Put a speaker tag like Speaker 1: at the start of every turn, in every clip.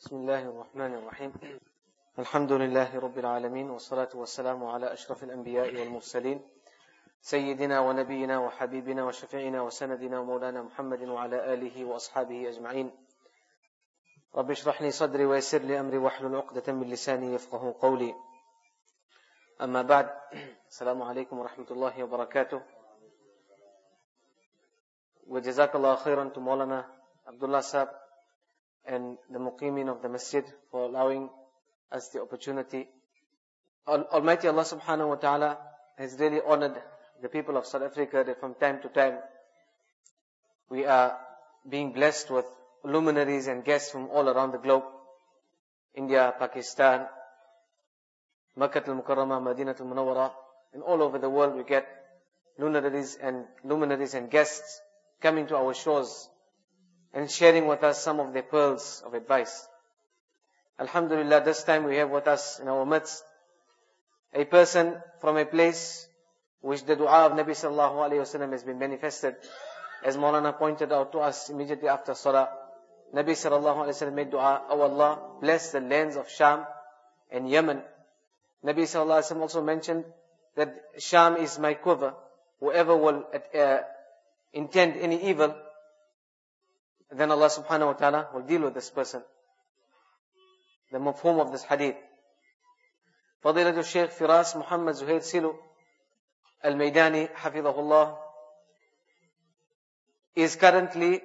Speaker 1: بسم الله الرحمن الرحيم الحمد لله رب العالمين والصلاة والسلام على أشرف الأنبياء والمرسلين سيدنا ونبينا وحبيبنا وشفيعنا وسندنا ومولانا محمد وعلى آله وأصحابه أجمعين. رب اشرح لي صدري ويسر لي أمري واحلل عقدة من لساني يفقه قولي. أما بعد، السلام عليكم ورحمة الله وبركاته. وجزاkallah khairan to Maulana Abdullah Sahab and the Muqimin of the Masjid for allowing us the opportunity. Almighty Allah subhanahu wa ta'ala has really honored the people of South Africa that from time to time we are being blessed with luminaries and guests from all around the globe. India, Pakistan, Makkah al-Mukarramah, Madinah al-Munawwara, and all over the world we get luminaries and guests coming to our shores and sharing with us some of their pearls of advice. Alhamdulillah, this time we have with us in our midst a person from a place which the dua of Nabi sallallahu alayhi wasallam has been manifested. As Maulana pointed out to us immediately after Salah, Nabi sallallahu alayhi wasallam made dua, "O Allah, bless the lands of Sham and Yemen." Nabi sallallahu alayhi wasallam also mentioned that Sham is my quiver. Whoever will intend any evil, then Allah subhanahu wa ta'ala will deal with this person. The mafhum of this hadith. Fadilatul Shaykh Firas Muhammad Zuhair Silu Al-Maydani Hafidhahullah is currently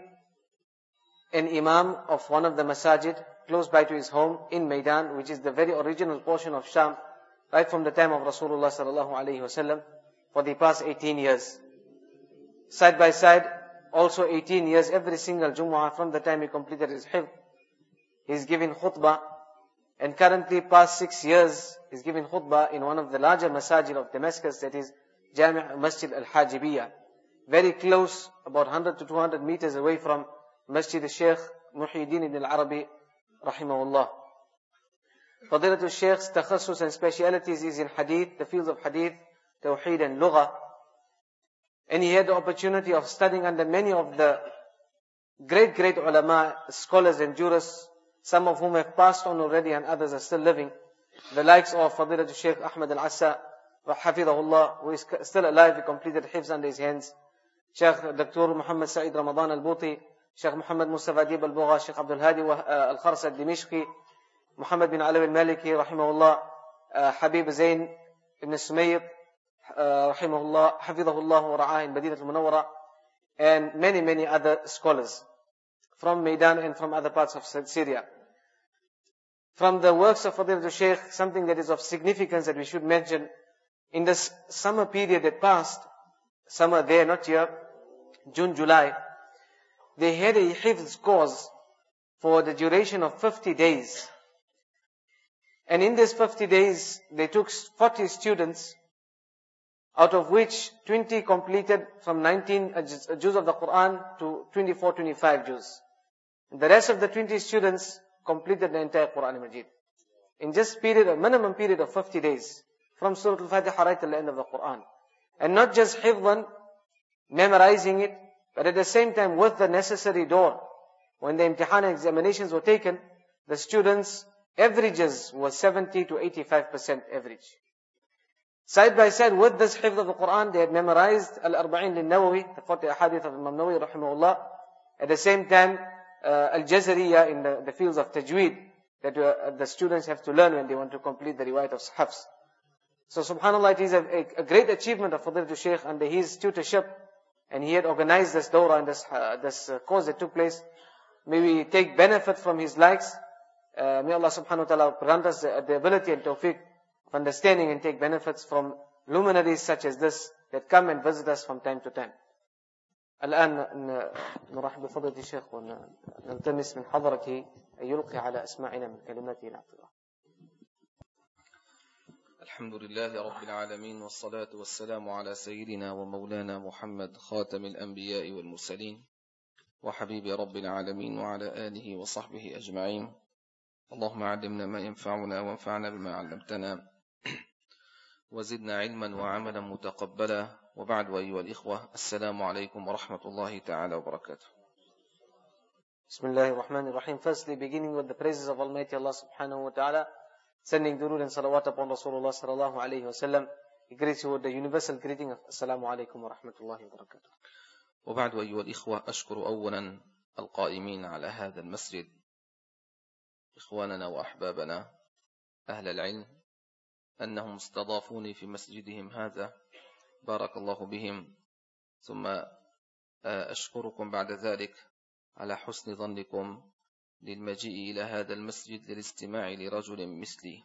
Speaker 1: an imam of one of the masajid close by to his home in Maidan, which is the very original portion of Sham, right from the time of Rasulullah sallallahu alayhi wasallam, for the past 18 years. Side by side, also 18 years, every single Jumu'ah from the time he completed his hifz, he's giving khutbah, and currently past 6 years, he's giving khutbah in one of the larger masajid of Damascus, that is Jami' Masjid Al-Hajibiyah, very close, about 100 to 200 meters away from Masjid al-Shaykh Muhyiddin ibn al-Arabi rahimahullah. Fadilatul Shaykh's takhasus and specialities is in hadith, the fields of hadith, tawheed and lugha. And he had the opportunity of studying under many of the great ulama, scholars and jurists, some of whom have passed on already and others are still living. The likes of Fadilatul Shaykh Ahmad Al-Assa, Hafidhahullah, who is still alive, he completed hifz under his hands. Shaykh Dr. Muhammad Sa'id Ramadan Al-Buti, Shaykh Muhammad Mustafa Adib Al-Bugha, Shaykh Abdul Hadi Al-Khars Al-Dimishqi, Muhammad bin Alawi Al-Maliki, Rahimahullah, Habib Zain ibn Sumayyid, Rahimahullah, Hafidhahullah wa Ra'ah in Madinah al-Munawwara, and many other scholars from Maidan and from other parts of Syria. From the works of Fadilatul Shaykh, something that is of significance that we should mention, in this summer period that passed, summer there, not here, June, July, they had a hifz course for the duration of 50 days. And in these 50 days, they took 40 students, out of which 20 completed from 19 juz of the Quran to 24, 25 juz. The rest of the 20 students completed the entire Quran Majid. In just a minimum period of 50 days. From Surah Al-Fatiha right till the end of the Quran. And not just hifdhan, memorizing it, but at the same time with the necessary door. When the imtihan examinations were taken, the students' averages were 70 to 85% average. Side by side with this hifz of the Quran, they had memorized Al-Arba'in Lin-Nawawi, the 40 ahadith of Imam Nawawi rahimahullah. At the same time, Al-Jazariyah in the fields of tajweed, that the students have to learn when they want to complete the riwayat of Hafs. So subhanAllah, it is a great achievement of Fadilatul Shaykh under his tutorship, and he had organized this dawrah and this course that took place. May we take benefit from his likes. May Allah subhanahu wa ta'ala grant us the ability and tawfiq of understanding and take benefits from luminaries such as this that come and visit us from time to time. الآن نرحب بفضيلة الشيخ ونلتمس من حضرته أن يلقي على أسماعنا من كلماته العطرة.
Speaker 2: الحمد لله رب العالمين والصلاة والسلام على سيدنا ومولانا محمد خاتم الأنبياء والمرسلين وحبيب رب العالمين وعلى آله وصحبه أجمعين. اللهم علمنا ما ينفعنا وانفعنا بما علمتنا وزدنا علما وعملا متقبلا. وبعد، أيها الإخوة، السلام عليكم ورحمة الله تعالى وبركاته.
Speaker 1: Bismillahir Rahmanir Rahim. Firstly, beginning with the praises of Almighty Allah subhanahu wa ta'ala, sending durood and salawat upon Rasulullah sallallahu alayhi wa sallam. He greets you with the universal greeting of Assalamu alaikum wa rahmatullahi wa barakatuh.
Speaker 2: وبعد أيها الإخوة، أشكر أولا القائمين على هذا المسجد، إخواننا وأحبابنا أهل العلم، أنهم استضافوني في مسجدهم هذا، بارك الله بهم. ثم أشكركم بعد ذلك على حسن ظنكم للمجيء إلى هذا المسجد للاستماع لرجل مثلي.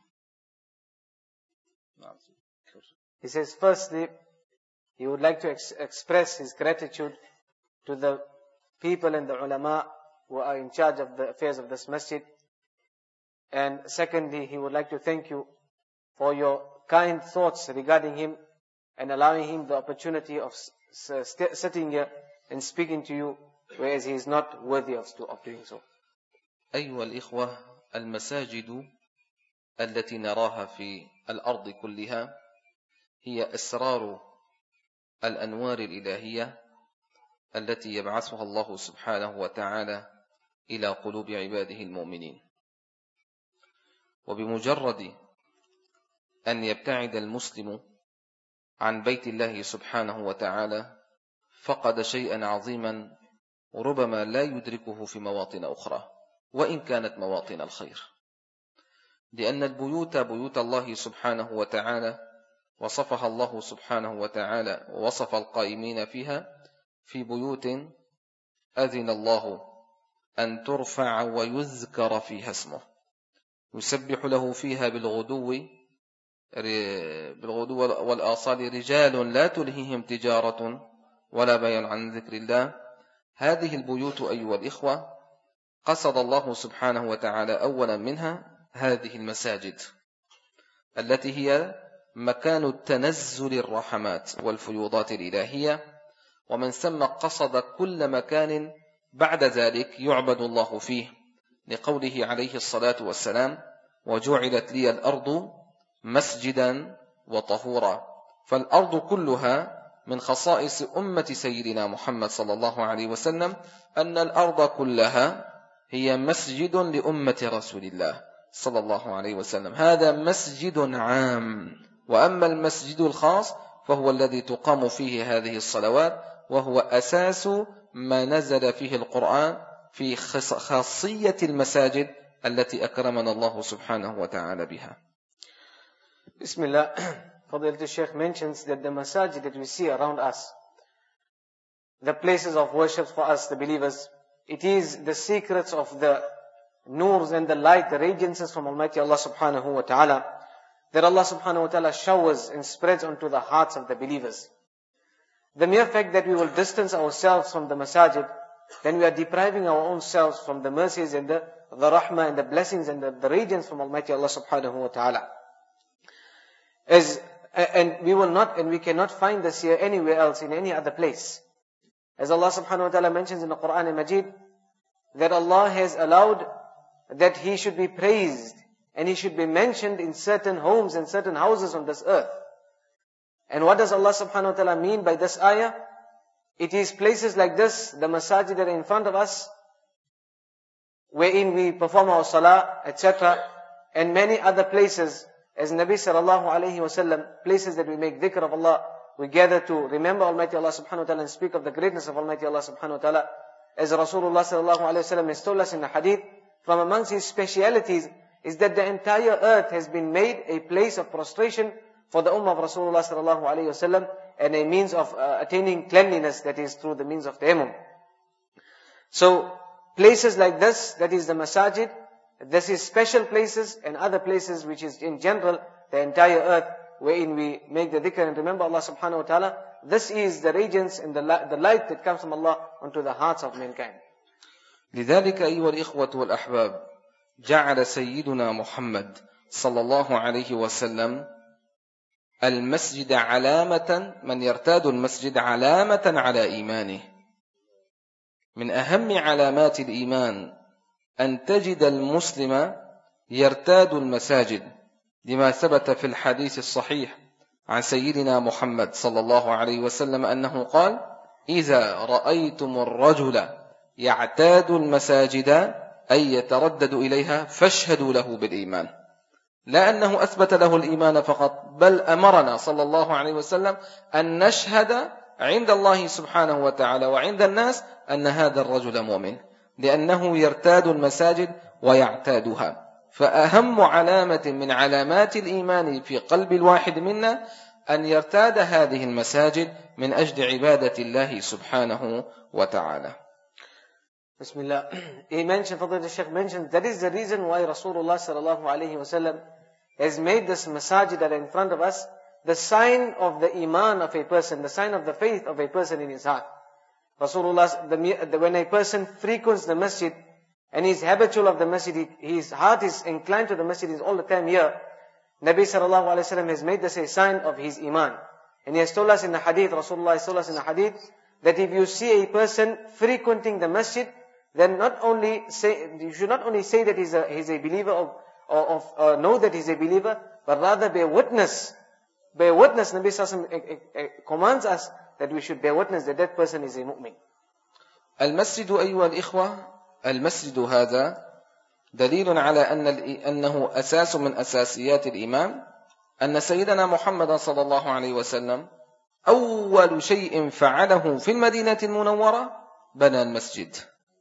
Speaker 1: He says, firstly, he would like to express his gratitude to the people and the ulama who are in charge of the affairs of this masjid. And secondly, he would like to thank you for your kind thoughts regarding him and allowing him the opportunity of sitting here and speaking to you, whereas he is not worthy of doing so.
Speaker 2: أيها الإخوة، المساجد التي نراها في الأرض كلها هي أسرار الأنوار الإلهية التي يبعثها الله سبحانه وتعالى إلى قلوب عباده المؤمنين. وبمجرد أن يبتعد المسلم عن بيت الله سبحانه وتعالى فقد شيئا عظيما ربما لا يدركه في مواطن أخرى، وإن كانت مواطن الخير، لأن البيوت بيوت الله سبحانه وتعالى وصفها الله سبحانه وتعالى ووصف القائمين فيها في بيوت أذن الله أن ترفع ويذكر فيها اسمه يسبح له فيها بالغدو والآصال رجال لا تلهيهم تجارة ولا بيع عن ذكر الله. هذه البيوت أيها الإخوة قصد الله سبحانه وتعالى أولا منها هذه المساجد التي هي مكان التنزل الرحمات والفيوضات الإلهية، ومن ثم قصد كل مكان بعد ذلك يعبد الله فيه، لقوله عليه الصلاة والسلام: وجعلت لي الأرض مسجدا وطهورا. فالأرض كلها من خصائص أمة سيدنا محمد صلى الله عليه وسلم أن الأرض كلها هي مسجد لأمة رسول الله صلى الله عليه وسلم. هذا مسجد عام، وأما المسجد الخاص فهو الذي تقام فيه هذه الصلوات، وهو أساس ما نزل فيه القرآن في خاصية المساجد التي أكرمنا الله سبحانه وتعالى بها.
Speaker 1: Bismillah. Fadilatul Shaykh mentions that the masajid that we see around us, the places of worship for us, the believers, it is the secrets of the noors and the light, the radiances from Almighty Allah subhanahu wa ta'ala, that Allah subhanahu wa ta'ala showers and spreads onto the hearts of the believers. The mere fact that we will distance ourselves from the masajid, then we are depriving our own selves from the mercies and the rahmah and the blessings and the radiance from Almighty Allah subhanahu wa ta'ala. And we cannot find this here anywhere else in any other place. As Allah subhanahu wa ta'ala mentions in the Quran al-Majid, that Allah has allowed that He should be praised and He should be mentioned in certain homes and certain houses on this earth. And what does Allah subhanahu wa ta'ala mean by this ayah? It is places like this, the masajid that are in front of us, wherein we perform our salah, etc. And many other places, as Nabi sallallahu alayhi wa sallam, places that we make dhikr of Allah, we gather to remember Almighty Allah subhanahu wa ta'ala and speak of the greatness of Almighty Allah subhanahu wa ta'ala. As Rasulullah sallallahu alayhi wa sallam has told us in the hadith, from amongst his specialities is that the entire earth has been made a place of prostration for the ummah of Rasulullah sallallahu alayhi wa sallam, and a means of attaining cleanliness, that is through the means of tayammum. So places like this, that is the masajid, this is special places, and other places which is in general the entire earth, wherein we make the dhikr and remember Allah subhanahu wa ta'ala. This is the radiance and the light that comes from Allah onto the hearts of mankind.
Speaker 2: لذلك أيها الإخوة والأحباب جعل سيدنا محمد صلى الله عليه وسلم المسجد علامة، من يرتاد المسجد علامة على إيمانه. من أهم علامات الإيمان أن تجد المسلم يرتاد المساجد، لما ثبت في الحديث الصحيح عن سيدنا محمد صلى الله عليه وسلم أنه قال: إذا رأيتم الرجل يعتاد المساجد أي يتردد إليها فاشهدوا له بالإيمان، لا أنه أثبت له الإيمان فقط، بل أمرنا صلى الله عليه وسلم أن نشهد عند الله سبحانه وتعالى وعند الناس أن هذا الرجل مؤمن، لأنه يرتاد المساجد ويعتادها. فأهم علامة من علامات الإيمان في قلب الواحد منا أن يرتاد هذه المساجد من أجل عبادة الله سبحانه وتعالى.
Speaker 1: Bismillah. He mentioned, Fadhil Shaykh mentioned, that is the reason why Rasulullah sallallahu alayhi wasallam has made this masajid that are in front of us the sign of the iman of a person, the sign of the faith of a person in his heart. Rasulullah, when a person frequents the masjid and is habitual of the masjid, his heart is inclined to the masjid, is all the time here, Nabi sallallahu alayhi wasallam has made this a sign of his iman. And he has told us in the hadith, Rasulullah has told us in the hadith, that if you see a person frequenting the masjid, then you should not only say that he's a believer or know that he's a believer, but rather bear witness. Nabi sallallahu alayhi wasallam commands us that we should bear witness that that person is a mu'min.
Speaker 2: المسجد أيها الإخوة، المسجد هذا دليل على أنه أساس من أساسيات الإيمان، أن سيدنا محمد صلى الله عليه وسلم أول شيء فعله في المدينة المنورة بنى المسجد.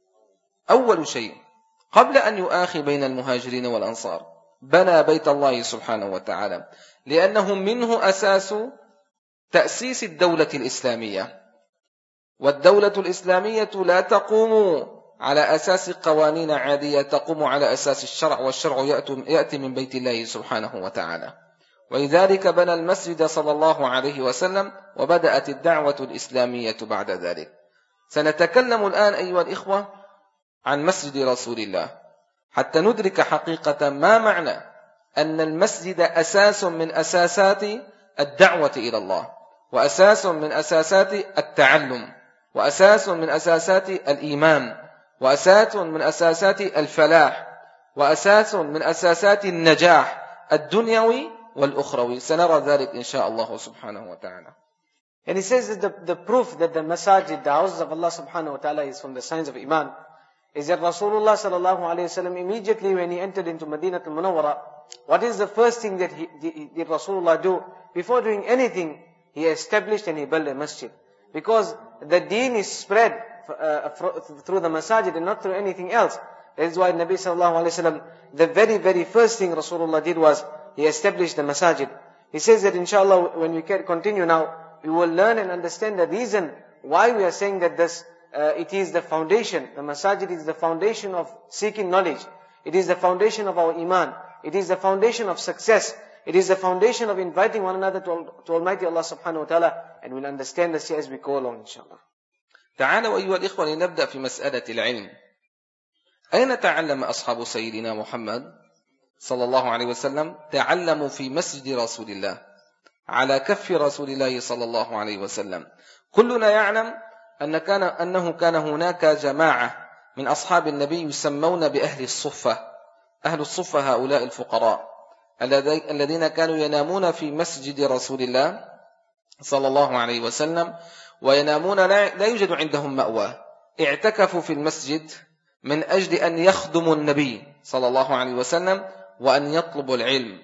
Speaker 2: أول شيء قبل أن يؤاخي بين المهاجرين والأنصار بنى بيت الله سبحانه وتعالى، لأنه منه أساس تأسيس الدولة الإسلامية. والدولة الإسلامية لا تقوم على أساس قوانين عادية، تقوم على أساس الشرع، والشرع يأتي من بيت الله سبحانه وتعالى. ولذلك بنى المسجد صلى الله عليه وسلم، وبدأت الدعوة الإسلامية بعد ذلك. سنتكلم الآن أيها الإخوة عن مسجد رسول الله حتى ندرك حقيقة ما معنى أن المسجد أساس من أساسات الدعوة إلى الله، وأساس من أساسات التعلم، وأساس من أساسات الإيمان، وأساس من أساسات الفلاح، وأساس من أساسات النجاح الدنيوي والأخروي. سنرى ذلك إن شاء الله سبحانه وتعالى.
Speaker 1: And he says that the proof that the masajid, the houses of Allah subhanahu wa ta'ala, is from the signs of Iman, is that Rasulullah sallallahu alayhi wasallam, immediately when he entered into Madinah al-Munawwara, what is the first thing that did Rasulullah do? Before doing anything, he established and he built a masjid. Because the deen is spread through the masajid and not through anything else. That is why Nabi sallallahu alayhi wasallam, the very, very first thing Rasulullah did was, he established the masajid. He says that inshallah, when we continue now, we will learn and understand the reason why we are saying that it is the foundation. The masajid is the foundation of seeking knowledge. It is the foundation of our iman. It is the foundation of success. It is the foundation of inviting one another to Almighty Allah subhanahu wa ta'ala. And we'll understand this as we go along inshallah.
Speaker 2: تعالوا أيها الإخوة لنبدأ في مسألة العلم. أين تعلم أصحاب سيدنا محمد صلى الله عليه وسلم؟ تعلموا في مسجد رسول الله على كف رسول الله صلى الله عليه وسلم. كلنا يعلم أنه كان هناك جماعة من أصحاب النبي يسمون بأهل الصفة. أهل الصفة هؤلاء الفقراء الذين كانوا ينامون في مسجد رسول الله صلى الله عليه وسلم، وينامون لا يوجد عندهم مأوى، اعتكفوا في المسجد من أجل أن يخدموا النبي صلى الله عليه وسلم وأن يطلبوا العلم.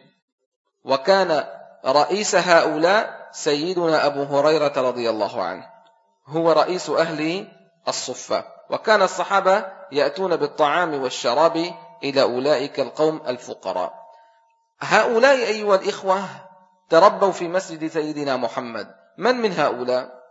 Speaker 2: وكان رئيس هؤلاء سيدنا أبو هريرة رضي الله عنه، هو رئيس أهل الصفة. وكان الصحابة يأتون بالطعام والشراب إلى أولئك القوم الفقراء. هؤلاء أيها الإخوة تربوا في مسجد سيدنا محمد. من هؤلاء؟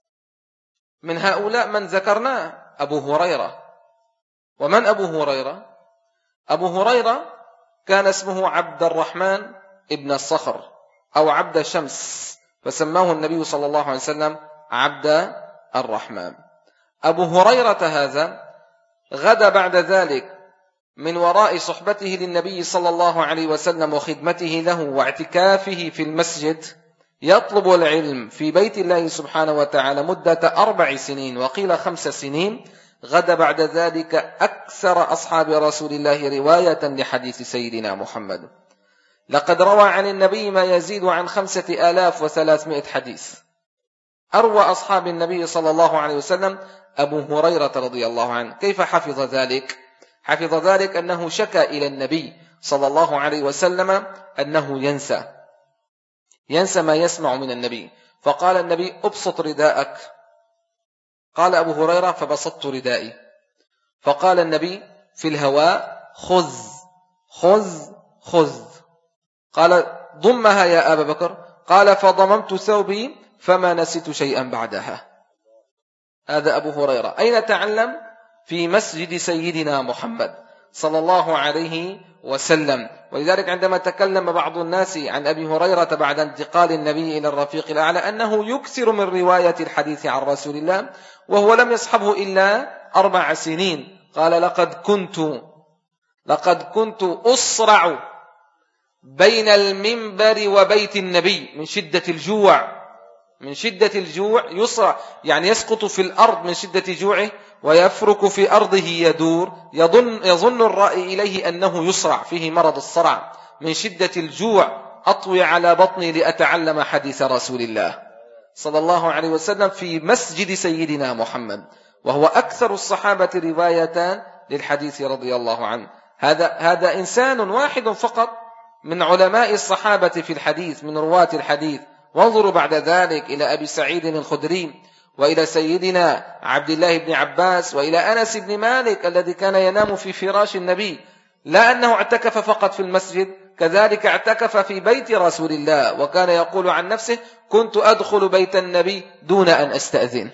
Speaker 2: من هؤلاء من ذكرناه أبو هريرة. ومن أبو هريرة؟ أبو هريرة كان اسمه عبد الرحمن ابن الصخر أو عبد شمس، فسماه النبي صلى الله عليه وسلم عبد الرحمن. أبو هريرة هذا غدا بعد ذلك من وراء صحبته للنبي صلى الله عليه وسلم وخدمته له واعتكافه في المسجد يطلب العلم في بيت الله سبحانه وتعالى مدة 4 سنين وقيل 5 سنين. غدا بعد ذلك أكثر أصحاب رسول الله رواية لحديث سيدنا محمد. لقد روى عن النبي ما يزيد عن 5300 حديث. أروى أصحاب النبي صلى الله عليه وسلم أبو هريرة رضي الله عنه. كيف حفظ ذلك؟ حفظ ذلك أنه شكى إلى النبي صلى الله عليه وسلم أنه ينسى ما يسمع من النبي، فقال النبي أبسط رداءك. قال أبو هريرة فبسطت ردائي، فقال النبي في الهواء خذ خذ خذ. قال ضمها يا أبا بكر. قال فضممت ثوبي فما نسيت شيئا بعدها. هذا أبو هريرة. أين تعلم؟ في مسجد سيدنا محمد صلى الله عليه وسلم. ولذلك عندما تكلم بعض الناس عن أبي هريرة بعد انتقال النبي إلى الرفيق الأعلى أنه يكثر من رواية الحديث عن رسول الله وهو لم يصحبه إلا 4 سنين، قال لقد كنت أصرع بين المنبر وبيت النبي من شدة الجوع يصرع، يعني يسقط في الأرض من شدة جوعه ويفرك في أرضه يدور، يظن الرائي إليه أنه يصرع، فيه مرض الصرع. من شدة الجوع أطوي على بطني لأتعلم حديث رسول الله صلى الله عليه وسلم في مسجد سيدنا محمد، وهو أكثر الصحابة رواية للحديث رضي الله عنه. هذا إنسان واحد فقط من علماء الصحابة في الحديث، من رواة الحديث. وانظروا بعد ذلك إلى أبي سعيد الخدري، وإلى سيدنا عبد الله بن عباس، وإلى أنس بن مالك الذي كان ينام في فراش النبي، لا أنه اعتكف فقط في المسجد، كذلك اعتكف في بيت رسول الله، وكان يقول عن نفسه كنت أدخل بيت النبي دون أن أستأذن.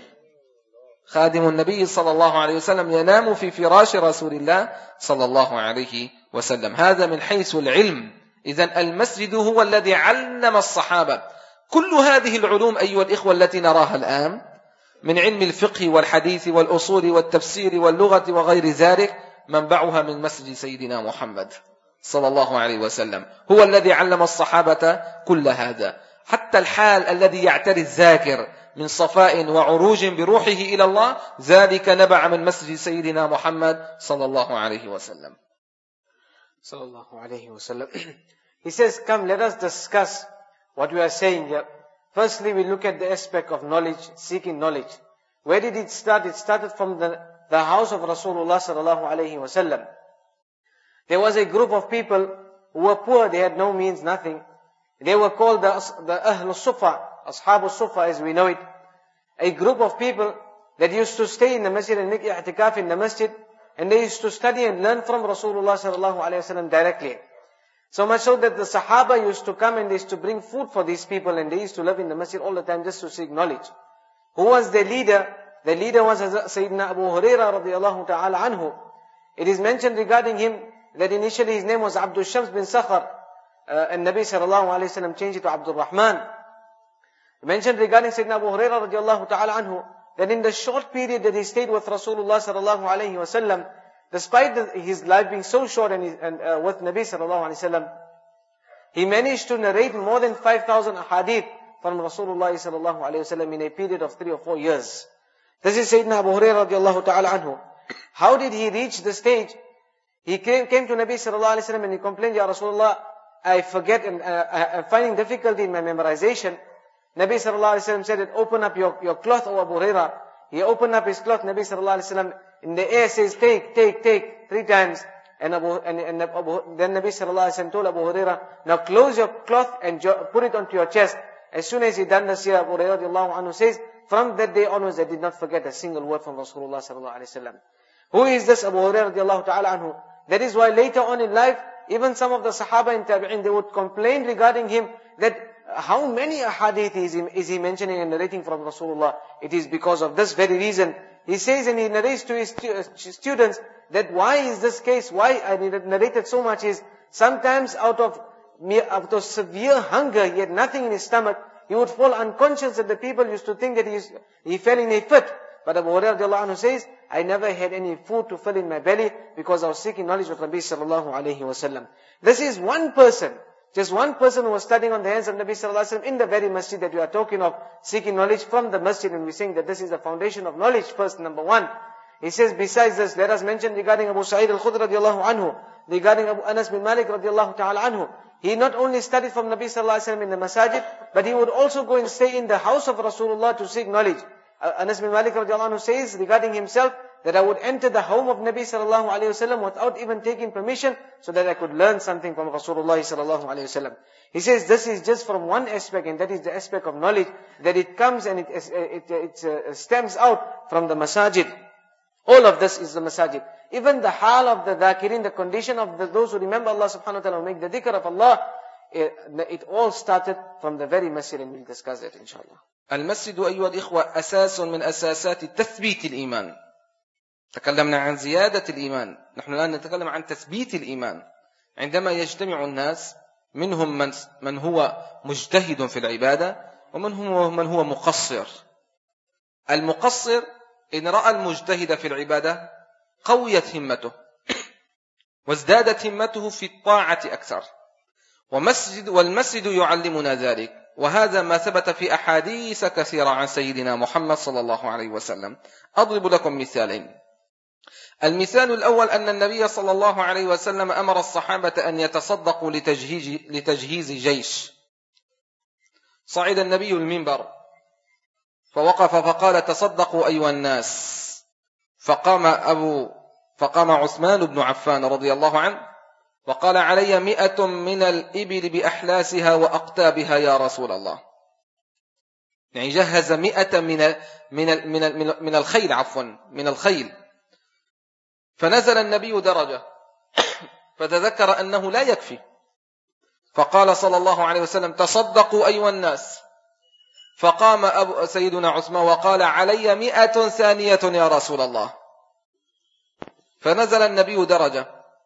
Speaker 2: خادم النبي صلى الله عليه وسلم ينام في فراش رسول الله صلى الله عليه وسلم. هذا من حيث العلم. إذن المسجد هو الذي علم الصحابة كل هذه العلوم أيها الإخوة التي نراها الآن من علم الفقه والحديث والأصول والتفسير واللغة وغير ذلك، منبعها من مسجد سيدنا محمد صلى الله عليه وسلم. هو الذي علم الصحابة كل هذا. حتى الحال الذي يعتري الذاكر من صفاء وعروج بروحه إلى الله، ذلك نبع من مسجد سيدنا محمد صلى الله عليه وسلم.
Speaker 1: صلى الله عليه وسلم. He says, come, let us discuss what we are saying here. Firstly, we look at the aspect of knowledge, seeking knowledge. Where did it start? It started from the house of Rasulullah sallallahu alayhi wasallam. There was a group of people who were poor, they had no means, nothing. They were called the Ahlul Sufa, Ashabul Sufa as we know it. A group of people that used to stay in the masjid and make i'tikaf in the masjid, and they used to study and learn from Rasulullah sallallahu alayhi wasallam directly. So much so that the Sahaba used to come and they used to bring food for these people, and they used to live in the masjid all the time just to seek knowledge. Who was the leader? The leader was Sayyidina Abu Hurairah radiyallahu ta'ala anhu. It is mentioned regarding him that initially his name was Abdul Shams bin Sakhar, and Nabi sallallahu alayhi wasallam changed it to Abdul Rahman. Mentioned regarding Sayyidina Abu Hurairah radiyallahu ta'ala anhu that in the short period that he stayed with Rasulullah sallallahu alayhi wasallam, despite his life being so short and with Nabi sallallahu alayhi wasallam, he managed to narrate more than 5,000 hadith from Rasulullah sallallahu alayhi wasallam in a period of 3 or 4 years. This is Sayyidina Abu Hurairah radiallahu ta'ala anhu. How did he reach the stage? He came to Nabi sallallahu alayhi wasallam and he complained, Ya Rasulullah, I forget and I'm finding difficulty in my memorization. Nabi sallallahu alayhi wasallam said, open up your cloth, O Abu Hurairah. He opened up his cloth. Nabi sallallahu alayhi wasallam in the air says, take 3 times. And then Nabi sallallahu alayhi wasallam told Abu Hurairah, now close your cloth and put it onto your chest. As soon as he done this here, Abu Hurairah radiallahu anhu says, from that day onwards I did not forget a single word from Rasulullah sallallahu alayhi wasallam. Who is this Abu Hurairah radiallahu ta'ala anhu? That is why later on in life, even some of the Sahaba and Tabi'in, they would complain regarding him that how many ahadith is he mentioning and narrating from Rasulullah. It is because of this very reason. He says and he narrates to his students that why is this case, why I narrated so much is sometimes out of severe hunger, he had nothing in his stomach, he would fall unconscious and the people used to think that he fell in a fit. But Abu Hurairah radiallahu anhu says, I never had any food to fill in my belly because I was seeking knowledge with Nabi sallallahu alayhi wasallam. This is one person, just one person who was studying on the hands of Nabi sallallahu alayhi wasallam in the very masjid that we are talking of, seeking knowledge from the masjid, and we're saying that this is the foundation of knowledge first, number one. He says, besides this, let us mention regarding Abu Sa'id al-Khudri radiallahu anhu, regarding Abu Anas bin Malik radiallahu ta'ala anhu. He not only studied from Nabi sallallahu alaihi wasallam in the masajid, but he would also go and stay in the house of Rasulullah to seek knowledge. Anas bin Malik radiallahu anhu says regarding himself, that I would enter the home of Nabi sallallahu alaihi wasallam without even taking permission, so that I could learn something from Rasulullah sallallahu alaihi wasallam. He says this is just from one aspect, and that is the aspect of knowledge, that it comes and it stems out from the masajid. All of this is the masajid. Even the hal of the dhakirin, the condition of those who remember Allah subhanahu wa ta'ala, who make the dhikr of Allah, it all started from the very masjid, and we'll discuss it inshallah.
Speaker 2: المسجد أيها الإخوة أساس من أساسات تثبيت الإيمان. تكلمنا عن زيادة الإيمان، نحن الآن نتكلم عن تثبيت الإيمان. عندما يجتمع الناس، منهم من هو مجتهد في العبادة، ومنهم من هو مقصر. المقصر إن رأى المجتهد في العبادة قويت همته وازدادت همته في الطاعة أكثر، والمسجد يعلمنا ذلك، وهذا ما ثبت في أحاديث كثيرة عن سيدنا محمد صلى الله عليه وسلم. أضرب لكم مثالين. المثال الأول أن النبي صلى الله عليه وسلم أمر الصحابة أن يتصدقوا لتجهيز جيش. صعد النبي المنبر فوقف فقال: تصدقوا أيها الناس. فقام عثمان بن عفان رضي الله عنه وقال: علي 100 من الإبل بأحلاسها وأقتابها يا رسول الله. يعني جهز 100 من الخيل، من الخيل. فنزل النبي درجة فتذكر أنه لا يكفي، فقال صلى الله عليه وسلم: تصدقوا أيها الناس. فقام سيدنا عثمان وقال: علي 100 ثانية يا رسول الله. فنزل النبي درجة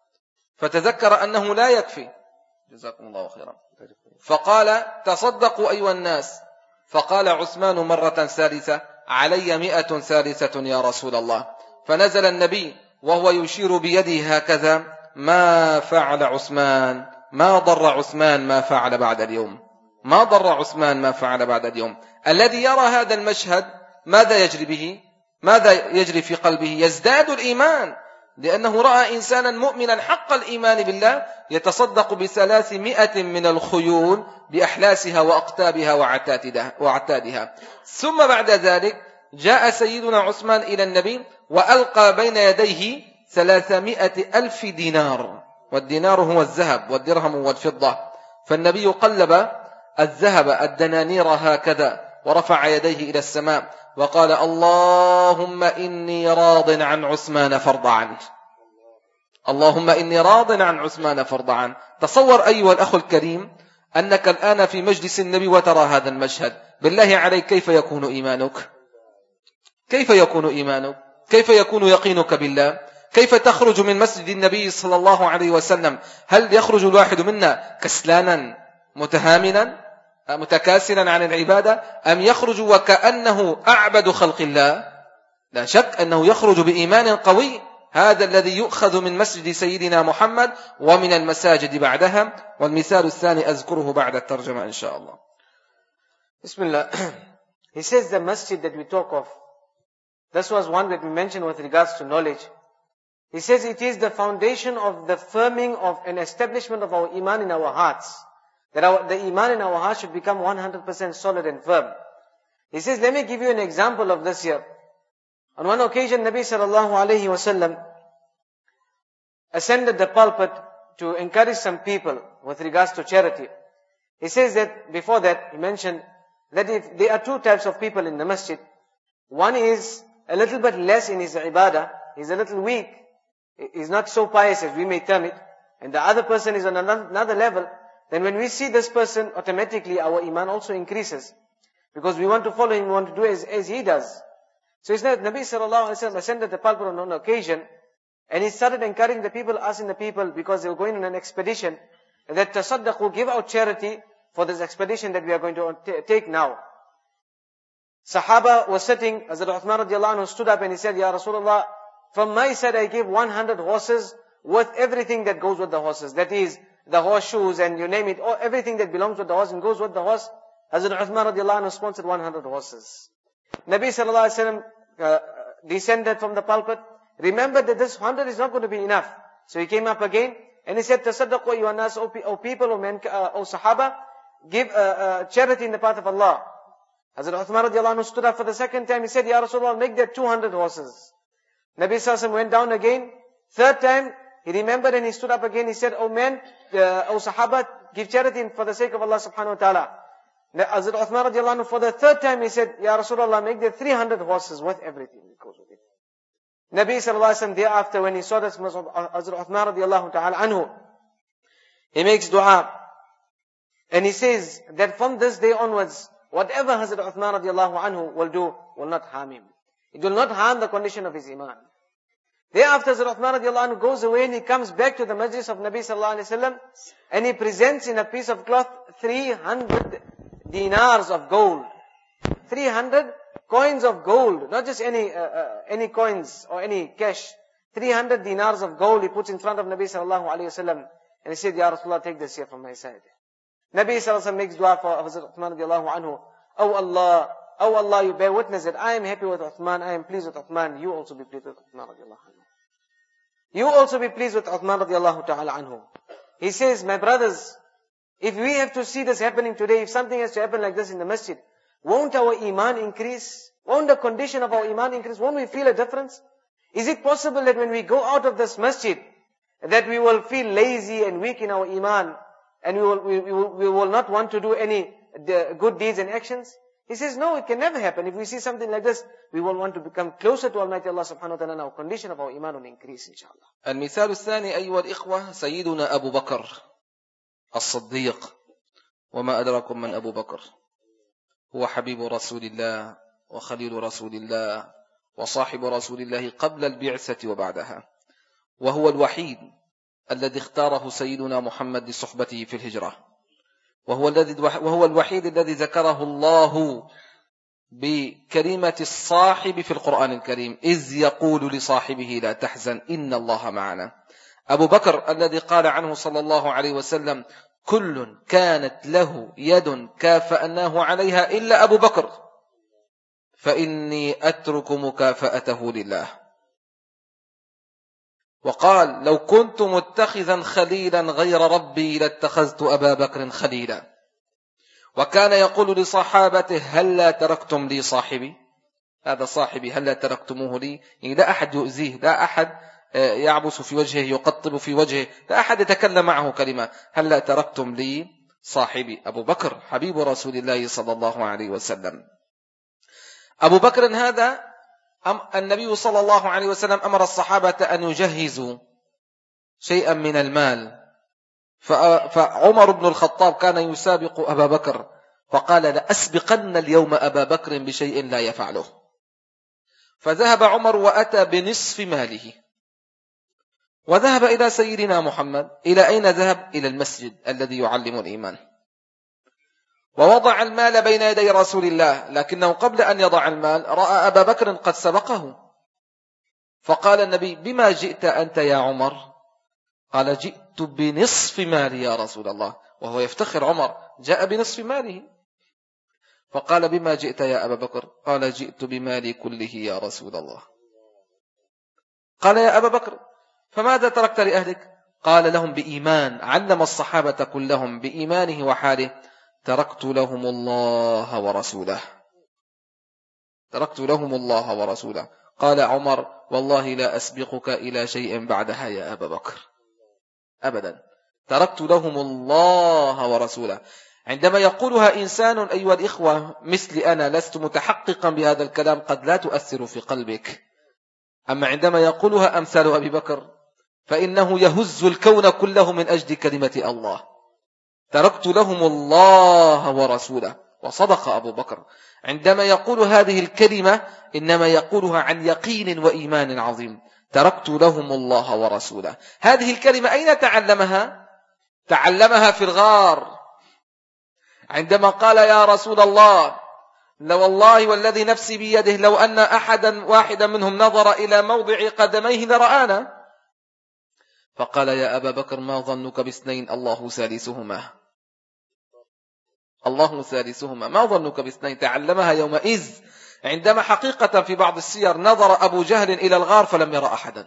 Speaker 2: فتذكر أنه لا يكفي، جزاكم الله خيرا، فقال: تصدقوا أيها الناس. فقال عثمان مرة ثالثة: علي 100 ثالثة يا رسول الله. فنزل النبي وهو يشير بيده هكذا: ما فعل عثمان، ما ضر عثمان ما فعل بعد اليوم، ما ضر عثمان ما فعل بعد اليوم. الذي يرى هذا المشهد ماذا يجري به؟ ماذا يجري في قلبه؟ يزداد الإيمان، لأنه رأى إنسانا مؤمنا حق الإيمان بالله يتصدق ب300 من الخيول بأحلاسها وأقتابها وعتادها. ثم بعد ذلك جاء سيدنا عثمان إلى النبي وألقى بين يديه 300,000 دينار، والدينار هو الذهب والدرهم والفضة. فالنبي قلب الذهب الدنانير هكذا ورفع يديه إلى السماء وقال: اللهم إني راض عن عثمان فارض عنه، اللهم إني راض عن عثمان فارض عنه. تصور أيها الأخ الكريم أنك الآن في مجلس النبي وترى هذا المشهد، بالله عليك كيف يكون إيمانك؟ كيف يكون إيمانك؟ كيف يكون يقينك بالله؟ كيف تخرج من مسجد النبي صلى الله عليه وسلم؟ هل يخرج الواحد منا كسلانا متهامنا متكاسلا عن العبادة، أم يخرج وكأنه أعبد خلق الله؟ لا شك أنه يخرج بإيمان قوي. هذا الذي يؤخذ من مسجد سيدنا محمد ومن المساجد بعدها. والمثال الثاني أذكره بعد الترجمة إن شاء الله.
Speaker 1: Bismillah. He says the masjid that we talk of, this was one that we mentioned with regards to knowledge. He says it is the foundation of the firming of an establishment of our iman in our hearts. That the iman in our hearts should become 100% solid and firm. He says, let me give you an example of this here. On one occasion, Nabi sallallahu alayhi wasallam ascended the pulpit to encourage some people with regards to charity. He says that before that, he mentioned that if there are two types of people in the masjid. One is a little bit less in his ibadah, he's a little weak, he's not so pious as we may term it, and the other person is on another level. Then when we see this person, automatically our iman also increases. Because we want to follow him, we want to do as he does. So it's not Nabi sallallahu alayhi wa sallam ascended the pulpit on an occasion, and he started encouraging the people, asking the people, because they were going on an expedition, that tasaddaqu, give out charity for this expedition that we are going to take now. Sahaba was sitting, Hazrat Uthman radiallahu anhu stood up and he said, Ya Rasulullah, from my side I give 100 horses with everything that goes with the horses. That is, the horseshoes and you name it, or everything that belongs with the horse and goes with the horse. Hazrat Uthman radiallahu anhu sponsored 100 horses. Nabi sallallahu alayhi wa sallam descended from the pulpit, remembered that this 100 is not going to be enough. So he came up again and he said, Tasaddaqu ayyuhan nas, O people, O Sahaba, give charity in the path of Allah. Hazrat Uthman radiallahu anhu stood up for the second time. He said, Ya Rasulullah, make there 200 horses. Nabi sallallahu alaihi wasallam went down again. Third time, he remembered and he stood up again. He said, O men, O Sahaba, give charity for the sake of Allah subhanahu wa ta'ala. Hazrat Uthman radiallahu anhu, for the third time, he said, Ya Rasulullah, make there 300 horses worth everything that goes with it. Nabi sallallahu alaihi wasallam thereafter, when he saw this, Hazrat Uthman radiallahu ta'ala anhu, he makes dua. And he says that from this day onwards, whatever Hazrat Uthman radiallahu anhu will do, will not harm him. It will not harm the condition of his iman. Thereafter, Hazrat Uthman radiallahu anhu goes away and he comes back to the majlis of Nabi sallallahu alaihi wasallam, and he presents in a piece of cloth 300 dinars of gold. 300 coins of gold, not just any coins or any cash. 300 dinars of gold he puts in front of Nabi sallallahu alaihi wasallam, and he said, Ya Rasulullah, take this here from my side. Nabi sallallahu alaihi wasallam makes dua for Hazrat Uthman radiallahu anhu. Oh Allah, you bear witness that I am happy with Uthman, I am pleased with Uthman. You also be pleased with Uthman radiallahu anhu. You also be pleased with Uthman radiallahu ta'ala anhu. He says, my brothers, if we have to see this happening today, if something has to happen like this in the masjid, won't our iman increase? Won't the condition of our iman increase? Won't we feel a difference? Is it possible that when we go out of this masjid, that we will feel lazy and weak in our iman, and we will not want to do any good deeds and actions? He says, no, it can never happen. If we see something like this, we will want to become closer to Almighty Allah subhanahu wa ta'ala, and our condition of our iman will increase, inshallah.
Speaker 2: المثال الثاني أيها الإخوة سيدنا أبو بكر الصديق. وما أدراكم من أبو بكر؟ هو حبيب رسول الله وخليل رسول الله وصاحب رسول الله قبل البعثة وبعدها، وهو الوحيد الذي اختاره سيدنا محمد لصحبته في الهجرة، وهو الوحيد الذي ذكره الله بكلمة الصاحب في القرآن الكريم، إذ يقول لصاحبه لا تحزن إن الله معنا. أبو بكر الذي قال عنه صلى الله عليه وسلم كل كانت له يد كافأناه عليها إلا أبو بكر فإني أترك مكافأته لله. وقال لو كنت متخذا خليلا غير ربي لاتخذت أبا بكر خليلا. وكان يقول لصحابته هلا تركتم لي صاحبي، هذا صاحبي هلا تركتموه لي. يعني لا أحد يؤذيه، لا أحد يعبس في وجهه يقطب في وجهه، لا أحد يتكلم معه كلمة. هلا تركتم لي صاحبي. أبو بكر حبيب رسول الله صلى الله عليه وسلم. أبو بكر هذا النبي صلى الله عليه وسلم أمر الصحابة أن يجهزوا شيئا من المال، فعمر بن الخطاب كان يسابق أبا بكر فقال لأسبقن اليوم أبا بكر بشيء لا يفعله. فذهب عمر وأتى بنصف ماله وذهب إلى سيدنا محمد. إلى أين ذهب؟ إلى المسجد الذي يعلم الإيمان، ووضع المال بين يدي رسول الله. لكنه قبل أن يضع المال رأى أبا بكر قد سبقه، فقال النبي بما جئت أنت يا عمر؟ قال جئت بنصف مالي يا رسول الله، وهو يفتخر عمر جاء بنصف ماله. فقال بما جئت يا أبا بكر؟ قال جئت بمالي كله يا رسول الله. قال يا أبا بكر فماذا تركت لأهلك؟ قال لهم بإيمان، علم الصحابة كلهم بإيمانه وحاله تركت لهم الله ورسوله، تركت لهم الله ورسوله. قال عمر والله لا أسبقك إلى شيء بعدها يا أبا بكر أبدا، تركت لهم الله ورسوله. عندما يقولها إنسان أيها الإخوة مثلي أنا لست متحققا بهذا الكلام قد لا تؤثر في قلبك، أما عندما يقولها أمثال أبي بكر فإنه يهز الكون كله من أجل كلمة الله، تركت لهم الله ورسوله. وصدق أبو بكر عندما يقول هذه الكلمة، إنما يقولها عن يقين وإيمان عظيم، تركت لهم الله ورسوله. هذه الكلمة أين تعلمها؟ تعلمها في الغار، عندما قال يا رسول الله لو والله والذي نفسي بيده لو أن واحدا منهم نظر إلى موضع قدميه لرآنا. فقال يا أبا بكر ما ظنك باثنين الله ثالثهما، الله ثالثهما، ما ظنك باثنين. تعلمها يومئذ عندما حقيقة في بعض السير نظر أبو جهل إلى الغار فلم يرى أحدا،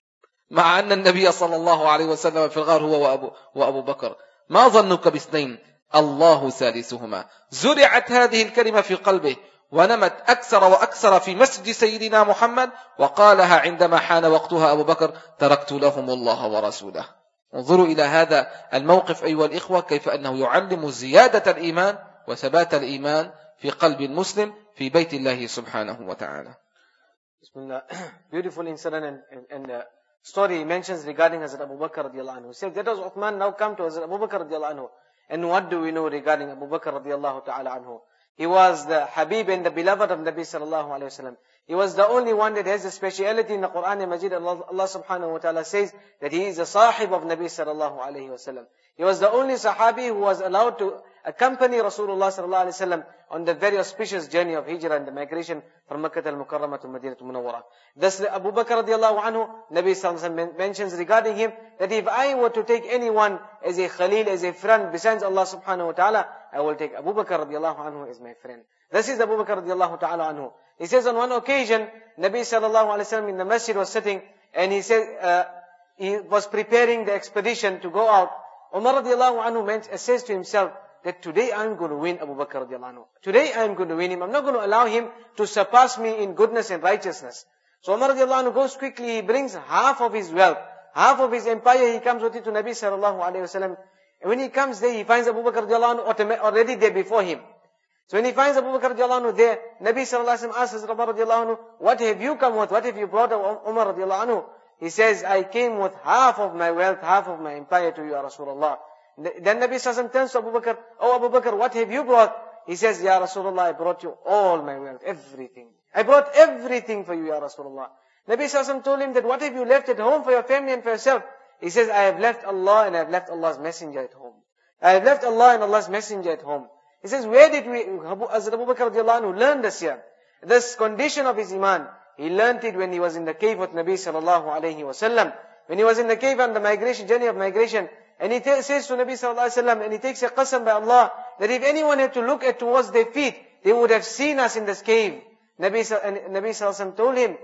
Speaker 2: مع أن النبي صلى الله عليه وسلم في الغار هو وأبو بكر. ما ظنك باثنين الله ثالثهما. زرعت هذه الكلمة في قلبه ونمت أكثر وأكثر في مسجد سيدنا محمد، وقالها عندما حان وقتها أبو بكر: تركت لهم الله ورسوله. انظروا إلى هذا الموقف أيها الإخوة، كيف أنه يعلم زيادة الإيمان وثبات الإيمان في قلب المسلم في بيت الله سبحانه وتعالى.
Speaker 1: Bismillah. Beautiful incident and story he mentions regarding Hazrat Abu Bakr radiallahu anhu. He says, let us Uthman now come to Hazrat Abu Bakr radiallahu anhu. And what do we know regarding Abu Bakr radiallahu ta'ala anhu? He was the Habib and the beloved of Nabi sallallahu alayhi wa sallam. He was the only one that has a speciality in the Quran and Majid. Allah subhanahu wa ta'ala says that he is a sahib of Nabi sallallahu alayhi wa sallam. He was the only sahabi who was allowed to accompany Rasulullah sallallahu alayhi wa sallam on the very auspicious journey of Hijrah and the migration from Makkah al-Mukarramah to Madinah al-Munawwarah. Thus Abu Bakr radiallahu anhu, Nabi sallallahu alayhi wa sallam mentions regarding him that if I were to take anyone as a khalil, as a friend besides Allah subhanahu wa ta'ala, I will take Abu Bakr radiallahu anhu as my friend. This is Abu Bakr radiallahu ta'ala anhu. He says on one occasion, Nabi sallallahu alayhi wa sallam in the masjid was sitting, and he said, he was preparing the expedition to go out. Umar radiallahu anhu says to himself that today I am going to win Abu Bakr radiallahu anhu. Today I am going to win him. I'm not going to allow him to surpass me in goodness and righteousness. So Umar radiallahu anhu goes quickly, he brings half of his wealth, half of his empire, he comes with it to Nabi sallallahu alayhi wa sallam. And when he comes there, he finds Abu Bakr radiallahu anhu already there before him. So when he finds Abu Bakr radiallahu anhu there, Nabi sallallahu alayhi wa sallam asks Umar radiallahu anhu, what have you come with? What have you brought, Umar radiallahu anhu? He says, I came with half of my wealth, half of my empire to you, Ya Rasulullah. Then Nabi sallallahu alayhi wa sallam turns to Abu Bakr, oh Abu Bakr, what have you brought? He says, Ya Rasulullah, I brought you all my wealth, everything. I brought everything for you, Ya Rasulullah. Nabi sallallahu alayhi wa sallam told him that what have you left at home for your family and for yourself? He says, I have left Allah and I have left Allah's messenger at home. I have left Allah and Allah's messenger at home. He says, where did Hazrat Abu Bakr radiallahu anhu learn this here? This condition of his iman, he learned it when he was in the cave with Nabi sallallahu alayhi wa sallam. When he was in the cave on the migration, journey of migration, and he says to Nabi sallallahu alayhi wa sallam, and he takes a qasam by Allah, that if anyone had to look at towards their feet, they would have seen us in this cave. Nabi sallallahu alayhi wa sallam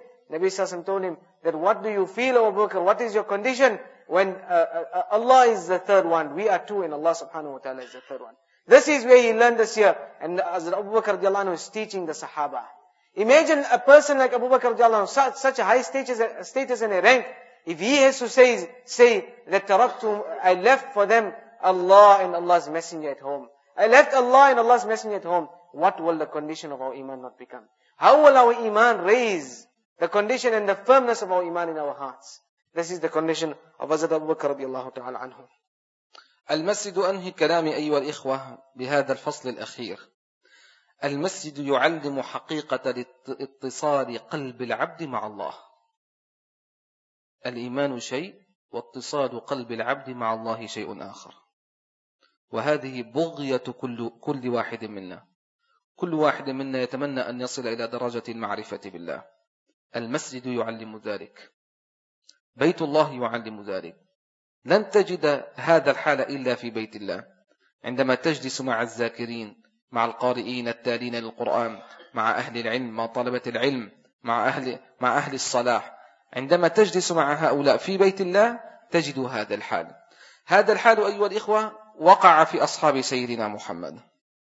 Speaker 1: told him, that what do you feel, Abu Bakr? What is your condition? When Allah is the third one, we are two and Allah subhanahu wa ta'ala is the third one. This is where he learned this here. And Hazrat Abu Bakr radiallahu anhu is teaching the Sahaba. Imagine a person like Abu Bakr radiallahu anhu, such a high status and a rank, if he has to say that taraktum, I left for them Allah and Allah's messenger at home. I left Allah and Allah's messenger at home. What will the condition of our iman not become? How will our iman raise the condition and the firmness of our iman in our hearts? This is the condition of Hazrat Abu Bakr radiallahu ta'ala anhu.
Speaker 2: المسجد أنهي كلامي أيها الإخوة بهذا الفصل الأخير. المسجد يعلم حقيقة اتصال قلب العبد مع الله. الإيمان شيء واتصال قلب العبد مع الله شيء آخر. وهذه بغية كل واحد منا. كل واحد منا يتمنى أن يصل إلى درجة المعرفة بالله. المسجد يعلم ذلك. بيت الله يعلم ذلك. لن تجد هذا الحال إلا في بيت الله. عندما تجلس مع الذاكرين، مع القارئين التالين للقرآن، مع أهل العلم، مع طلبة العلم، مع أهل الصلاح، عندما تجلس مع هؤلاء في بيت الله تجد هذا الحال. هذا الحال أيها الإخوة وقع في أصحاب سيدنا محمد.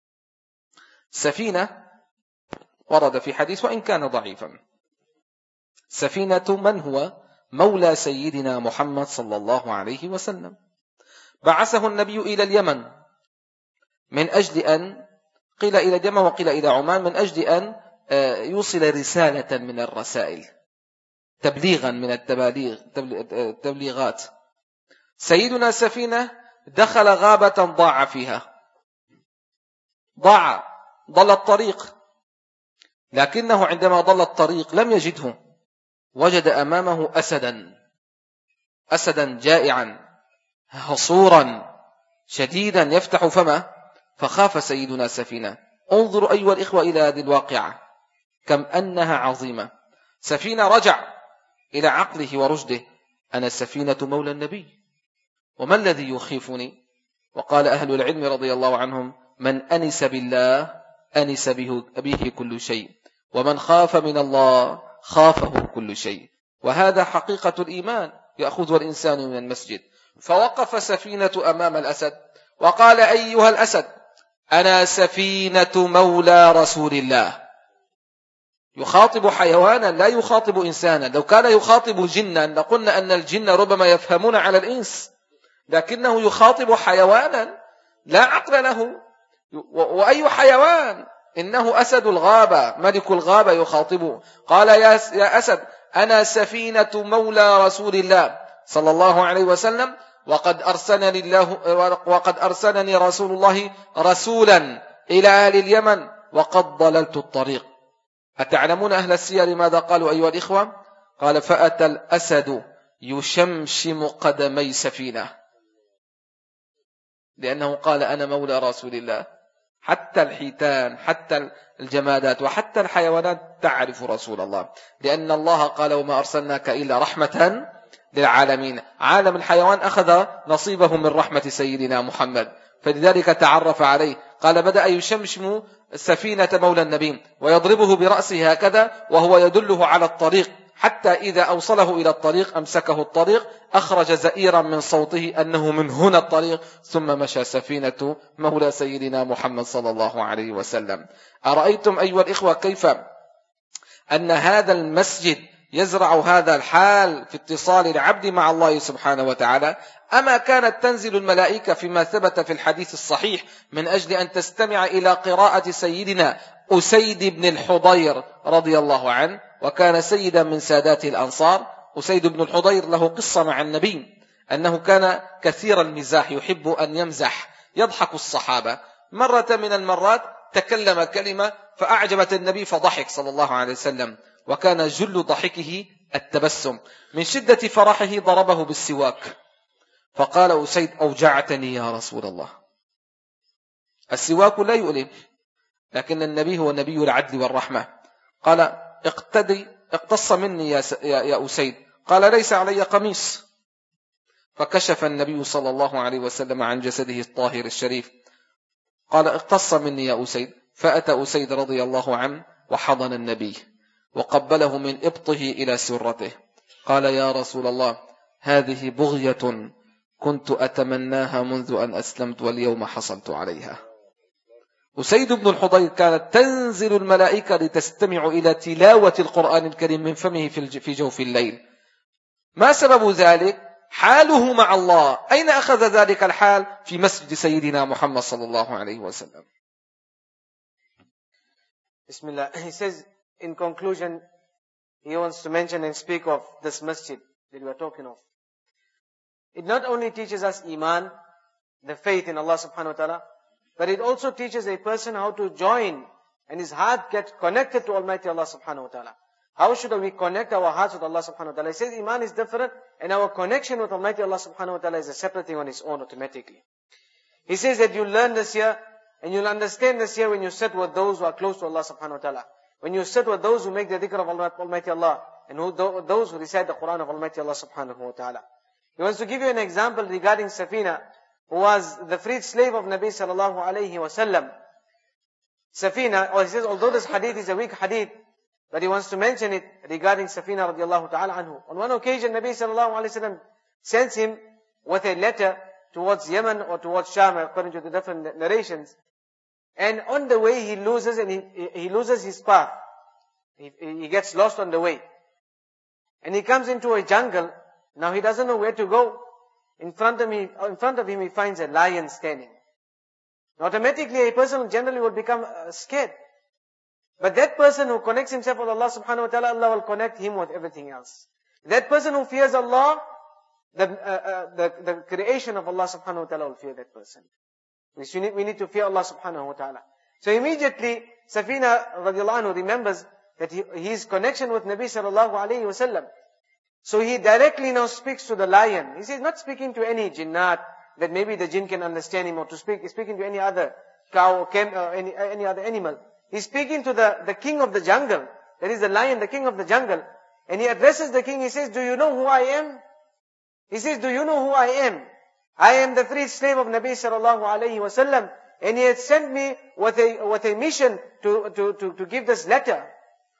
Speaker 2: سفينة ورد في حديث وإن كان ضعيفا. سفينة من هو؟ مولى سيدنا محمد صلى الله عليه وسلم. بعثه النبي إلى اليمن من أجل أن قيل إلى اليمن وقيل إلى عمان من أجل أن يوصل رسالة من الرسائل، تبليغا من التبليغات. سيدنا سفينة دخل غابة ضاع فيها، ضل الطريق، لكنه عندما ضل الطريق لم يجده، وجد أمامه أسدا جائعا هصورا شديدا يفتح فمه، فخاف سيدنا سفينة. انظروا أيها الإخوة إلى هذه الواقعة كم أنها عظيمة. سفينة رجع إلى عقله ورشده، أنا سفينة مولى النبي، وما الذي يخيفني؟ وقال أهل العلم رضي الله عنهم من أنس بالله أنس به كل شيء، ومن خاف من الله خافه كل شيء. وهذا حقيقة الإيمان يأخذها الإنسان من المسجد. فوقف سفينة أمام الأسد وقال: أيها الأسد، أنا سفينة مولى رسول الله. يخاطب حيوانا لا يخاطب إنسانا. لو كان يخاطب جنا لقلنا أن الجن ربما يفهمون على الإنس، لكنه يخاطب حيوانا لا عقل له. وأي حيوان؟ إنه أسد الغابة، ملك الغابة يخاطبه. قال: يا أسد، أنا سفينة مولى رسول الله صلى الله عليه وسلم، وقد أرسلني رسول الله رسولا إلى أهل اليمن وقد ضللت الطريق. أتعلمون أهل السير ماذا قالوا أيها الإخوة؟ قال: فأتى الأسد يشمشم قدمي سفينة، لأنه قال: أنا مولى رسول الله. حتى الحيتان، حتى الجمادات، وحتى الحيوانات تعرف رسول الله، لأن الله قال: وما أرسلناك إلا رحمة للعالمين. عالم الحيوان أخذ نصيبه من رحمة سيدنا محمد، فلذلك تعرف عليه. قال: بدأ يشمشم سفينة مولى النبي ويضربه برأسه هكذا وهو يدله على الطريق، حتى إذا أوصله إلى الطريق أمسكه الطريق، أخرج زئيرا من صوته أنه من هنا الطريق، ثم مشى سفينة مولى سيدنا محمد صلى الله عليه وسلم. أرأيتم أيها الإخوة كيف أن هذا المسجد يزرع هذا الحال في اتصال العبد مع الله سبحانه وتعالى؟ أما كانت تنزل الملائكة فيما ثبت في الحديث الصحيح من أجل أن تستمع إلى قراءة سيدنا أسيد بن الحضير رضي الله عنه، وكان سيدا من سادات الأنصار. أسيد بن الحضير له قصة مع النبي، أنه كان كثير المزاح، يحب أن يمزح، يضحك الصحابة. مرة من المرات تكلم كلمة فأعجبت النبي فضحك صلى الله عليه وسلم، وكان جل ضحكه التبسم. من شدة فرحه ضربه بالسواك، فقال أسيد: أوجعتني يا رسول الله. السواك لا يؤلم، لكن النبي هو نبي العدل والرحمة. قال: اقتص مني يا أسيد. قال: ليس علي قميص. فكشف النبي صلى الله عليه وسلم عن جسده الطاهر الشريف. قال: اقتص مني يا أسيد. فأتى أسيد رضي الله عنه وحضن النبي وقبله من إبطه إلى سرته. قال: يا رسول الله، هذه بغية كنت أتمناها منذ أن أسلمت، واليوم حصلت عليها. أسيد بن الحضير كانت تنزل الملائكة لتستمع إلى تلاوة القرآن الكريم من فمه في جوف الليل. ما سبب ذلك؟ حاله مع الله. أين أخذ ذلك الحال؟ في مسجد سيدنا محمد صلى الله عليه وسلم.
Speaker 1: Bismillah. He says, in conclusion, he wants to mention and speak of this masjid that we are talking of. It not only teaches us Iman, the faith in Allah subhanahu wa ta'ala, but it also teaches a person how to join and his heart get connected to Almighty Allah subhanahu wa ta'ala. How should we connect our hearts with Allah subhanahu wa ta'ala? He says Iman is different and our connection with Almighty Allah subhanahu wa ta'ala is a separate thing on its own automatically. He says that you learn this here and you'll understand this here when you sit with those who are close to Allah subhanahu wa ta'ala. When you sit with those who make the dhikr of Almighty Allah and those who recite the Quran of Almighty Allah subhanahu wa ta'ala. He wants to give you an example regarding Safina, who was the freed slave of Nabi sallallahu alayhi wa sallam. Safina, or he says, although this hadith is a weak hadith, but he wants to mention it regarding Safina radiallahu ta'ala anhu. On one occasion, Nabi sallallahu alayhi wa sallam sends him with a letter towards Yemen or towards Sham, according to the different narrations. And on the way, he loses his path. He gets lost on the way. And he comes into a jungle. Now he doesn't know where to go. In front of him he finds a lion standing. Automatically a person generally will become scared. But that person who connects himself with Allah subhanahu wa ta'ala, Allah will connect him with everything else. That person who fears Allah, the creation of Allah subhanahu wa ta'ala will fear that person. We need to fear Allah subhanahu wa ta'ala. So immediately Safina radiallahu anhu remembers that his connection with Nabi sallallahu alayhi wa sallam. So he directly now speaks to the lion. He says, not speaking to any jinnat, that maybe the jinn can understand him, or speaking to any other cow or any other animal. He's speaking to the king of the jungle. That is the lion, the king of the jungle. And he addresses the king, he says, do you know who I am? He says, do you know who I am? I am the freed slave of Nabi sallallahu alayhi wa sallam. And he had sent me with a mission to give this letter.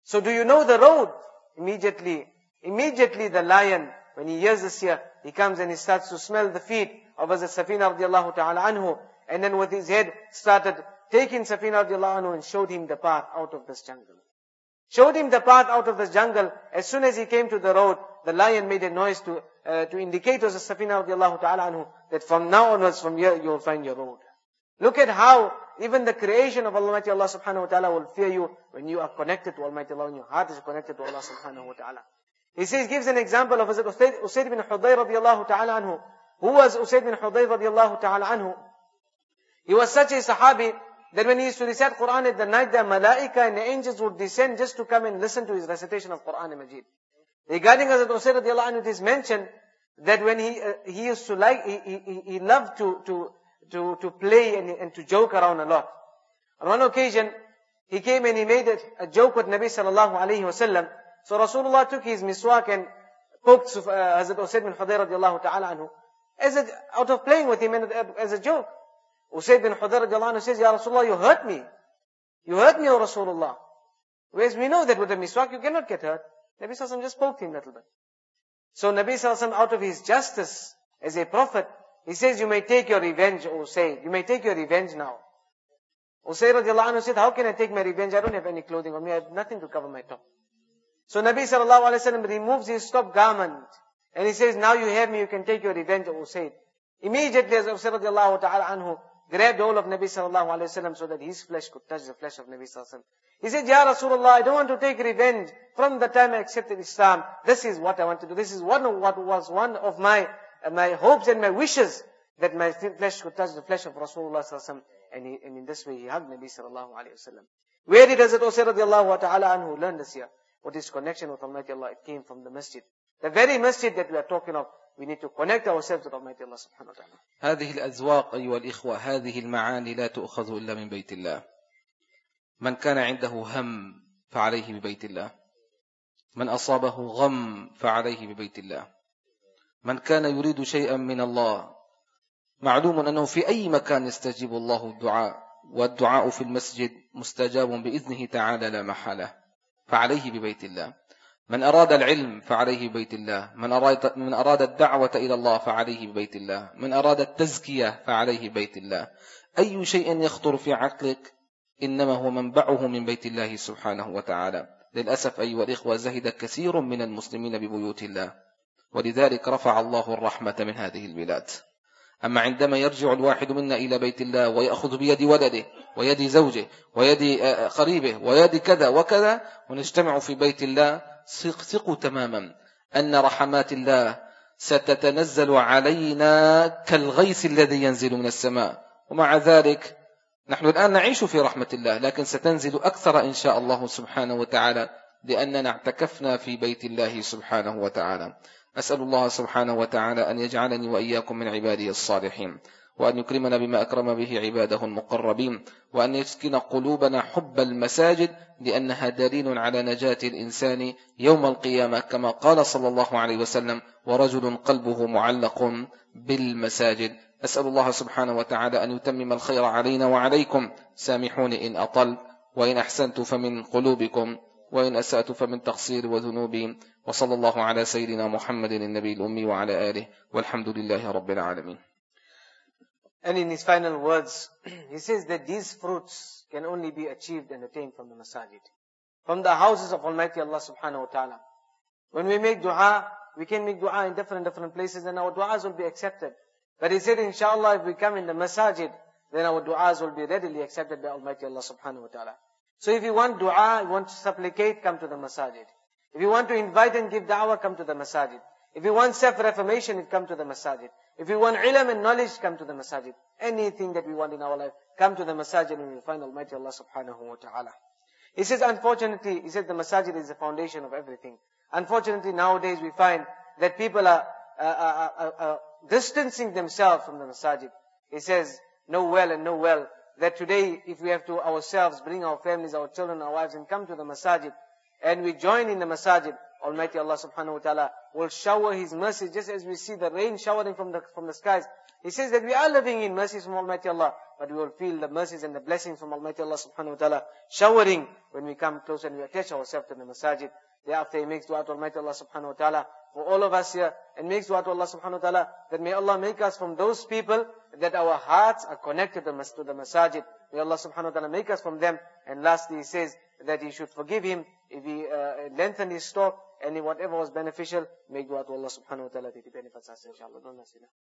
Speaker 1: So do you know the road? Immediately the lion, when he hears this here, he comes and he starts to smell the feet of Hazrat Safina radiallahu ta'ala anhu. And then with his head started taking Safina radiallahu anhu and showed him the path out of this jungle. Showed him the path out of this jungle. As soon as he came to the road, the lion made a noise to indicate to Hazrat Safina radiallahu ta'ala anhu that from now onwards, from here, you will find your road. Look at how even the creation of Almighty Allah subhanahu wa ta'ala will fear you when you are connected to Almighty Allah, when your heart is connected to Allah subhanahu wa ta'ala. He says, gives an example of Hazrat Usayd bin Hudayr radiallahu ta'ala anhu. Who was Usayd bin Hudayr radiallahu ta'ala anhu? He was such a sahabi that when he used to recite Quran at the night, the malaika and the angels would descend just to come and listen to his recitation of Quran and Majid. Regarding Hazrat Usayd radiallahu anhu, it is mentioned that when he used to he loved to play and to joke around a lot. On one occasion, he came and he made a joke with Nabi sallallahu alayhi wasallam. So Rasulullah took his miswak and poked Hazrat Usayd bin Hudayr radiallahu ta'ala anhu out of playing with him and as a joke. Usayd bin Hudayr radiallahu anhu says, Ya Rasulullah, you hurt me. You hurt me, O Rasulullah. Whereas we know that with the miswak you cannot get hurt. Nabi sallallahu alayhi wa sallam just poked him a little bit. So Nabi sallallahu alayhi wa sallam, out of his justice as a prophet, he says, you may take your revenge, O Usayd. You may take your revenge now. Usayd radiallahu anhu said, how can I take my revenge? I don't have any clothing on me. I have nothing to cover my top. So Nabi sallallahu alayhi wa sallam removes his top garment. And he says, now you have me, you can take your revenge, O Usayd. Immediately as Usayd radiallahu ta'ala anhu grabbed hold of Nabi sallallahu alayhi wa sallam so that his flesh could touch the flesh of Nabi sallallahu alayhi wa sallam. He said, Ya Rasulullah, I don't want to take revenge. From the time I accepted Islam, this is what I want to do. This is what was one of my hopes and my wishes, that my flesh could touch the flesh of Rasulullah sallallahu alayhi wa sallam. And in this way he hugged Nabi sallallahu alayhi wa sallam. Where did Hazrat Usayd radiallahu ta'ala anhu learn this here? What is connection with Almighty Allah? It came from the masjid. The very masjid that we are talking of, we need to connect ourselves with Almighty Allah subhanahu wa ta'ala.
Speaker 2: هذه الأذواق أيها الإخوة، هذه المعاني لا تؤخذ إلا من بيت الله. من كان عنده هم فعليه ببيت الله. من أصابه غم فعليه ببيت الله. من كان يريد شيئا من الله، معلوم أنه في أي مكان يستجيب الله الدعاء، والدعاء في المسجد مستجاب بإذنه تعالى لا محالة، فعليه ببيت الله. من أراد العلم فعليه ببيت الله. من أراد الدعوة إلى الله فعليه ببيت الله. من أراد التزكية فعليه ببيت الله. أي شيء يخطر في عقلك إنما هو منبعه من بيت الله سبحانه وتعالى. للأسف أيها الإخوة، زهد كثير من المسلمين ببيوت الله، ولذلك رفع الله الرحمة من هذه البلاد. أما عندما يرجع الواحد منا إلى بيت الله ويأخذ بيد ولده ويد زوجه ويد قريبه ويد كذا وكذا ونجتمع في بيت الله، ثقوا تماما أن رحمات الله ستتنزل علينا كالغيث الذي ينزل من السماء. ومع ذلك نحن الآن نعيش في رحمة الله، لكن ستنزل أكثر إن شاء الله سبحانه وتعالى، لأننا اعتكفنا في بيت الله سبحانه وتعالى. أسأل الله سبحانه وتعالى أن يجعلني وإياكم من عباده الصالحين، وأن يكرمنا بما أكرم به عباده المقربين، وأن يسكن قلوبنا حب المساجد، لأنها دليل على نجاة الإنسان يوم القيامة، كما قال صلى الله عليه وسلم: ورجل قلبه معلق بالمساجد. أسأل الله سبحانه وتعالى أن يتمم الخير علينا وعليكم. سامحوني إن أطلت، وإن أحسنت فمن قلوبكم، وإن أسأت فمن تقصير وذنوبي. وصلى الله على سيدنا محمد النبي الأمي وعلى آله، والحمد لله رب العالمين.
Speaker 1: And in his final words, he says that these fruits can only be achieved and attained from the masajid, from the houses of Almighty Allah subhanahu wa ta'ala. When we make dua, we can make dua in different places and our duas will be accepted. But he said, inshallah, if we come in the masajid, then our duas will be readily accepted by Almighty Allah subhanahu wa ta'ala. So if you want dua, you want to supplicate, come to the masajid. If you want to invite and give da'wah, come to the masajid. If you want self-reformation, come to the masajid. If you want ilm and knowledge, come to the masajid. Anything that we want in our life, come to the masajid and we will find Almighty Allah subhanahu wa ta'ala. He says, unfortunately, he said the masajid is the foundation of everything. Unfortunately, nowadays we find that people are distancing themselves from the masajid. He says, know well that today, if we have to ourselves bring our families, our children, our wives and come to the masajid, and we join in the masajid, Almighty Allah subhanahu wa ta'ala will shower His mercy, just as we see the rain showering from the skies. He says that we are living in mercies from Almighty Allah, but we will feel the mercies and the blessings from Almighty Allah subhanahu wa ta'ala showering when we come close and we attach ourselves to the masajid. Thereafter he makes dua to Almighty Allah subhanahu wa ta'ala for all of us here, and makes dua to Allah subhanahu wa ta'ala that may Allah make us from those people that our hearts are connected to the masajid. May Allah subhanahu wa ta'ala make us from them. And lastly he says that He should forgive him if he lengthened his talk, and whatever was beneficial, make dua to Allah subhanahu wa ta'ala that He benefits us inshallah.